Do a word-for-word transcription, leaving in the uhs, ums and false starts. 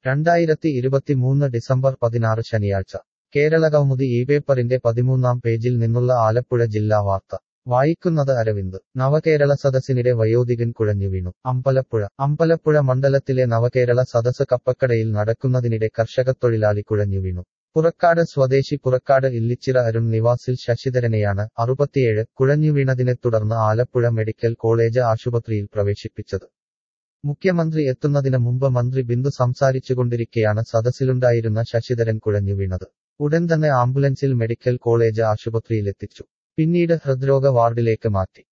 രണ്ടായിരത്തി ഇരുപത്തിമൂന്ന് ഡിസംബർ പതിനാറ് ശനിയാഴ്ച കേരളകൗമുദി ഈ പേപ്പറിന്റെ പതിമൂന്നാം പേജിൽ നിന്നുള്ള ആലപ്പുഴ ജില്ലാ വാർത്ത വായിക്കുന്നത് അരവിന്ദ് നവകേരള സദസ്സിനിടെ വയോധികൻ കുഴഞ്ഞു വീണു അമ്പലപ്പുഴ അമ്പലപ്പുഴ മണ്ഡലത്തിലെ നവകേരള സദസ്സ് കപ്പക്കടയിൽ നടക്കുന്നതിനിടെ കർഷകത്തൊഴിലാളി കുഴഞ്ഞു വീണു പുറക്കാട് സ്വദേശി പുറക്കാട് ഇല്ലിച്ചിറ അരുൺ നിവാസിൽ ശശിധരനെയാണ് അറുപത്തിയേഴ് കുഴഞ്ഞു വീണതിനെ തുടർന്ന് ആലപ്പുഴ മെഡിക്കൽ കോളേജ് ആശുപത്രിയിൽ പ്രവേശിപ്പിച്ചത് മുഖ്യമന്ത്രി എത്തുന്നതിന് മുമ്പ് മന്ത്രി ബിന്ദു സംസാരിച്ചുകൊണ്ടിരിക്കെയാണ് സദസ്സിലുണ്ടായിരുന്ന ശശിധരൻ കുഴഞ്ഞു വീണത് ഉടൻ തന്നെ ആംബുലൻസിൽ മെഡിക്കൽ കോളേജ് ആശുപത്രിയിലെത്തിച്ചു പിന്നീട് ഹൃദ്രോഗ വാർഡിലേക്ക് മാറ്റി